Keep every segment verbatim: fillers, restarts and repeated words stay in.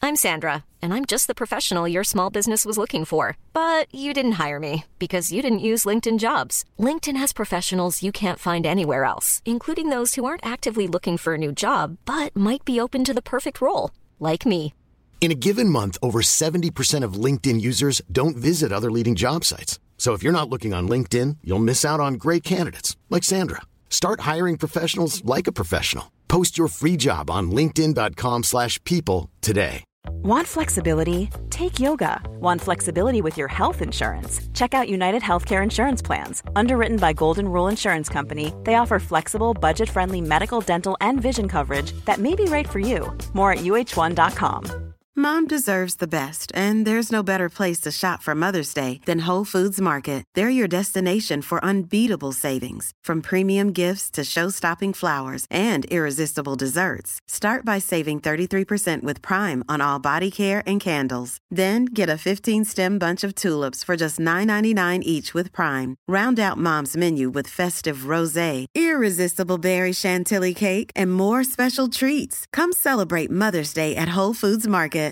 I'm Sandra, and I'm just the professional your small business was looking for. But you didn't hire me because you didn't use LinkedIn Jobs. LinkedIn has professionals you can't find anywhere else, including those who aren't actively looking for a new job, but might be open to the perfect role, like me. In a given month, over seventy percent of LinkedIn users don't visit other leading job sites. So if you're not looking on LinkedIn, you'll miss out on great candidates like Sandra. Start hiring professionals like a professional. Post your free job on linkedin dot com slash people today. Want flexibility? Take yoga. Want flexibility with your health insurance? Check out United Healthcare Insurance Plans. Underwritten by Golden Rule Insurance Company, they offer flexible, budget-friendly medical, dental, and vision coverage that may be right for you. More at U H one dot com. Mom deserves the best, and there's no better place to shop for Mother's Day than Whole Foods Market. They're your destination for unbeatable savings, from premium gifts to show-stopping flowers and irresistible desserts. Start by saving thirty-three percent with Prime on all body care and candles. Then get a fifteen-stem bunch of tulips for just nine ninety-nine each with Prime. Round out Mom's menu with festive rosé, irresistible berry chantilly cake, and more special treats. Come celebrate Mother's Day at Whole Foods Market.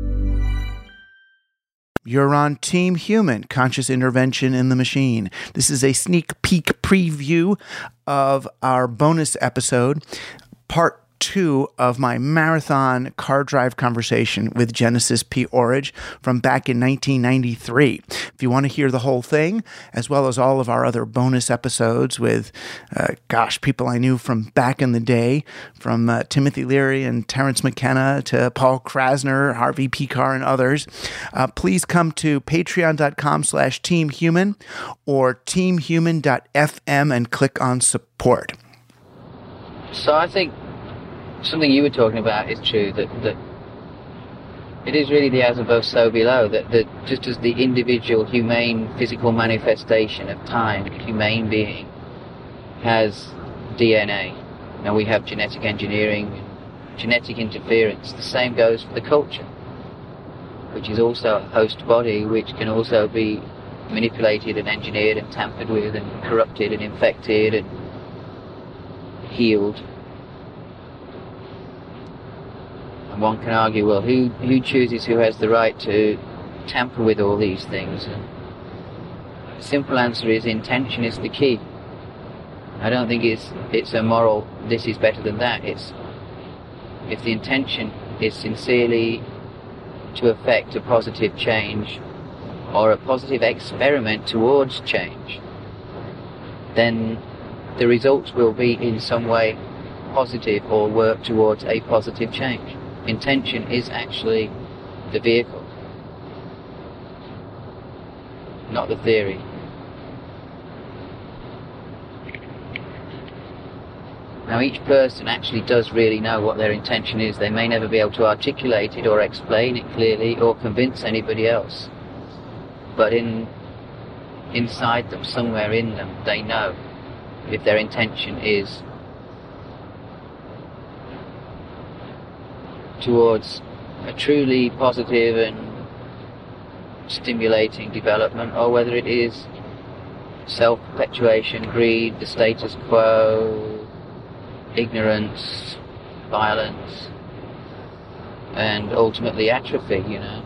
You're on Team Human, Conscious Intervention in the Machine. This is a sneak peek preview of our bonus episode, part two of my marathon car drive conversation with Genesis P. Orridge from back in nineteen ninety-three. If you want to hear the whole thing, as well as all of our other bonus episodes with, uh, gosh, people I knew from back in the day, from uh, Timothy Leary and Terrence McKenna to Paul Krasner, Harvey Pekar, and others, uh, please come to patreon.com slash teamhuman or teamhuman dot f m and click on support. So I think something you were talking about is true, that, that it is really the as above, so below, that, that just as the individual humane physical manifestation of time, humane being, has D N A, and we have genetic engineering, genetic interference, the same goes for the culture, which is also a host body which can also be manipulated and engineered and tampered with and corrupted and infected and healed. And one can argue, well, who who chooses who has the right to tamper with all these things? And the simple answer is intention is the key. I don't think it's it's a moral, this is better than that. It's if the intention is sincerely to effect a positive change or a positive experiment towards change, then the results will be in some way positive or work towards a positive change. Intention is actually the vehicle, not the theory. Now each person actually does really know what their intention is. They may never be able to articulate it or explain it clearly or convince anybody else. But in inside them, somewhere in them, they know if their intention is towards a truly positive and stimulating development, or whether it is self-perpetuation, greed, the status quo, ignorance, violence, and ultimately atrophy, you know.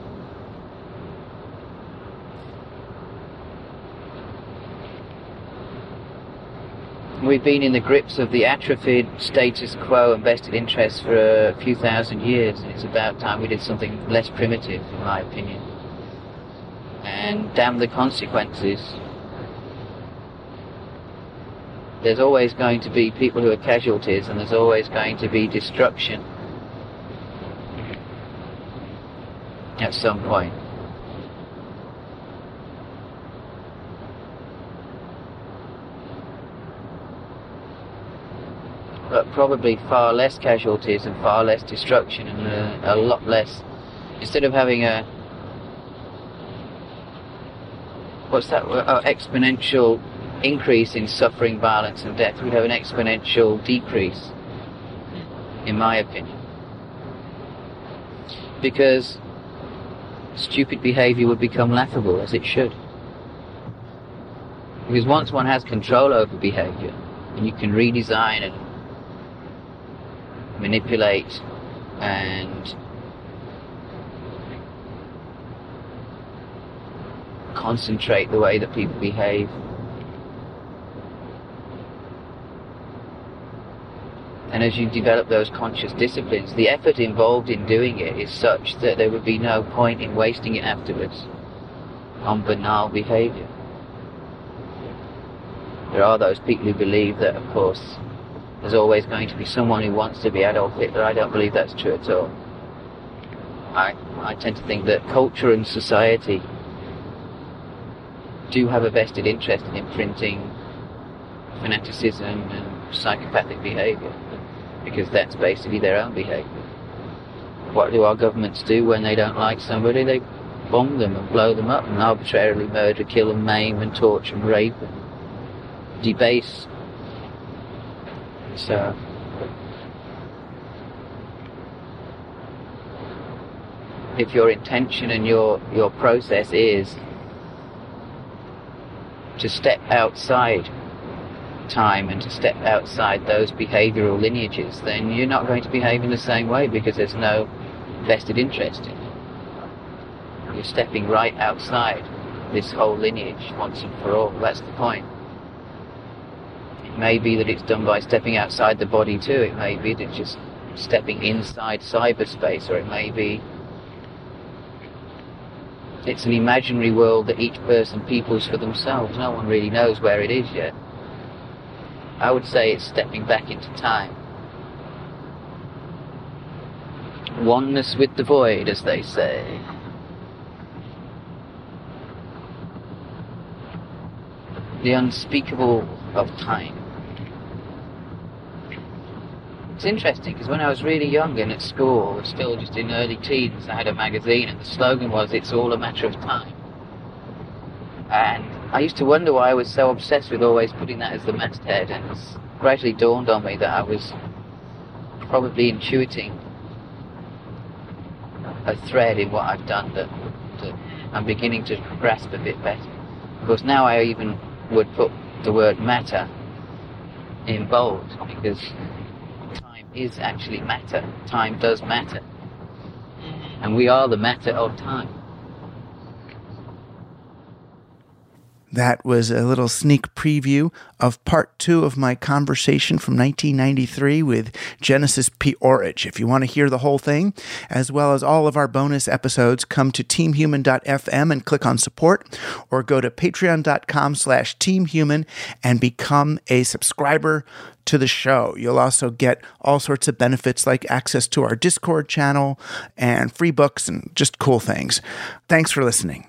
We've been in the grips of the atrophied status quo and vested interests for a few thousand years, and it's about time we did something less primitive, in my opinion. And damn the consequences. There's always going to be people who are casualties, and there's always going to be destruction at some point. But probably far less casualties and far less destruction, and a, a lot less, instead of having a, what's that, oh, exponential increase in suffering, violence and death, we'd have an exponential decrease, in my opinion. Because stupid behaviour would become laughable, as it should. Because once one has control over behaviour, and you can redesign and manipulate and concentrate the way that people behave. And as you develop those conscious disciplines, the effort involved in doing it is such that there would be no point in wasting it afterwards on banal behaviour. There are those people who believe that, of course, there's always going to be someone who wants to be Adolf Hitler. I don't believe that's true at all. I, I tend to think that culture and society do have a vested interest in imprinting fanaticism and psychopathic behaviour, because that's basically their own behaviour. What do our governments do when they don't like somebody? They bomb them and blow them up and arbitrarily murder, kill and maim and torture and rape and debase. So if your intention and your, your process is to step outside time and to step outside those behavioural lineages, then you're not going to behave in the same way, because there's no vested interest in it. You're stepping right outside this whole lineage once and for all. That's the point. It may be that it's done by stepping outside the body too. It may be that it's just stepping inside cyberspace, or it may be it's an imaginary world that each person peoples for themselves. No one really knows where it is yet. I would say it's stepping back into time. Oneness with the void, as they say. The unspeakable of time. It's interesting, because when I was really young and at school, still just in early teens, I had a magazine and the slogan was, "It's all a matter of time." And I used to wonder why I was so obsessed with always putting that as the masthead, and it's gradually dawned on me that I was probably intuiting a thread in what I've done that, that I'm beginning to grasp a bit better. Of course, now I even would put the word matter in bold, because time is actually matter. Time does matter. And we are the matter of time. That was a little sneak preview of part two of my conversation from nineteen ninety-three with Genesis P. Orridge. If you want to hear the whole thing, as well as all of our bonus episodes, come to team human dot f m and click on support, or go to patreon dot com slash team human and become a subscriber to the show. You'll also get all sorts of benefits like access to our Discord channel and free books and just cool things. Thanks for listening.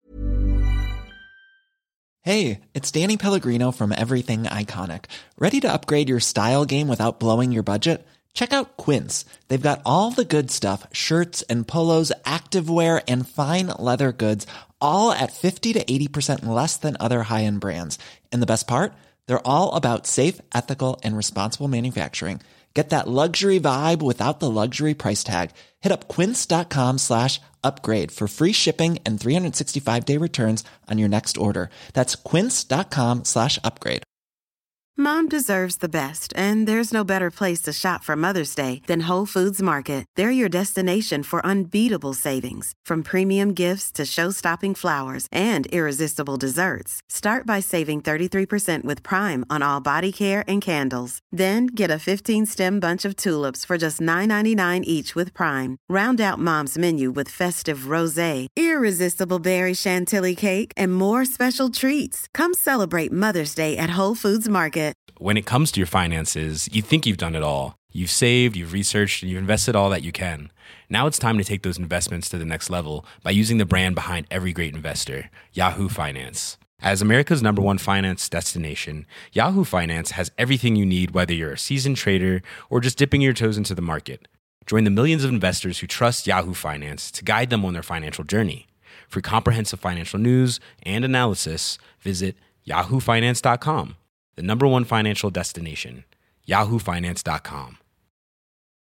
Hey, it's Danny Pellegrino from Everything Iconic. Ready to upgrade your style game without blowing your budget? Check out Quince. They've got all the good stuff, shirts and polos, activewear, and fine leather goods, all at fifty to eighty percent less than other high-end brands. And the best part? They're all about safe, ethical, and responsible manufacturing. Get that luxury vibe without the luxury price tag. Hit up quince.com slash upgrade for free shipping and three sixty-five day returns on your next order. That's quince.com slash upgrade. Mom deserves the best, and there's no better place to shop for Mother's Day than Whole Foods Market. They're your destination for unbeatable savings, from premium gifts to show-stopping flowers and irresistible desserts. Start by saving thirty-three percent with Prime on all body care and candles. Then get a fifteen-stem bunch of tulips for just nine ninety-nine each with Prime. Round out Mom's menu with festive rosé, irresistible berry chantilly cake, and more special treats. Come celebrate Mother's Day at Whole Foods Market. When it comes to your finances, you think you've done it all. You've saved, you've researched, and you've invested all that you can. Now it's time to take those investments to the next level by using the brand behind every great investor, Yahoo Finance. As America's number one finance destination, Yahoo Finance has everything you need, whether you're a seasoned trader or just dipping your toes into the market. Join the millions of investors who trust Yahoo Finance to guide them on their financial journey. For comprehensive financial news and analysis, visit yahoo finance dot com. The number one financial destination, yahoo finance dot com.